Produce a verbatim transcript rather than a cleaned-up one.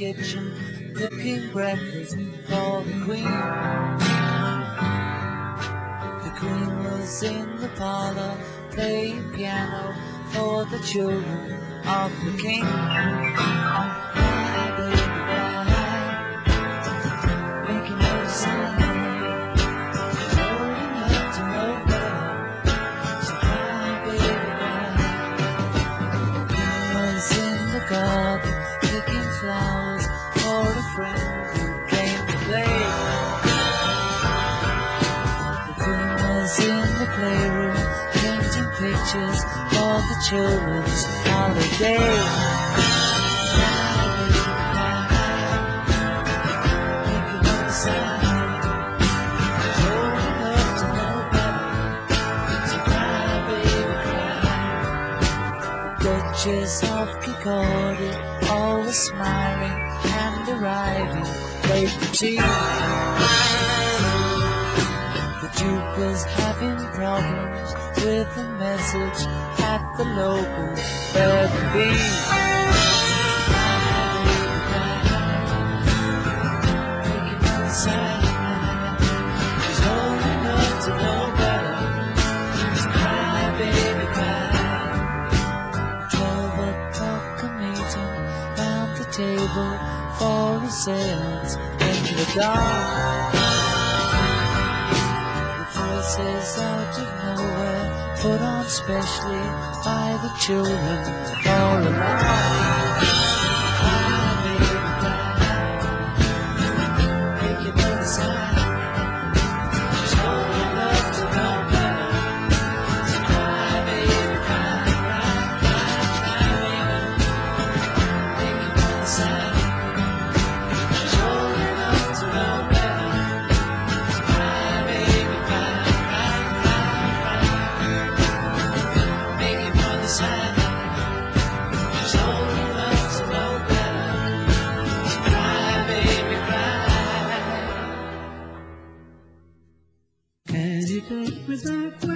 kitchen, cooking breakfast for the Queen. The Queen was in the parlor, playing piano for the children of the King. Making no sound, she's holding up to no better. So cry, baby, cry. The Queen was in the garden, picking flowers for a friend who came to play. The Queen was in the playroom, painting pictures for the children's holiday. Duchess of Picardy, always smiling and arriving late for tea. The Duke was having problems with a message at the local therapy. She's holding up to no better. So cry, baby, cry. Twelve o'clock a meeting round the table for a seance in the dark. The voices out of nowhere, put on specially by the children all along. Cry, baby, cry. Make your mother sigh. She's holding up to no better. So cry, baby, cry, cry, cry, cry, baby. Make your mother sigh. She's holding up to no better. So cry, baby, cry, cry, cry, cry. Make your mother sigh. She's holding up to no better. So cry, baby, cry. Can you take me back?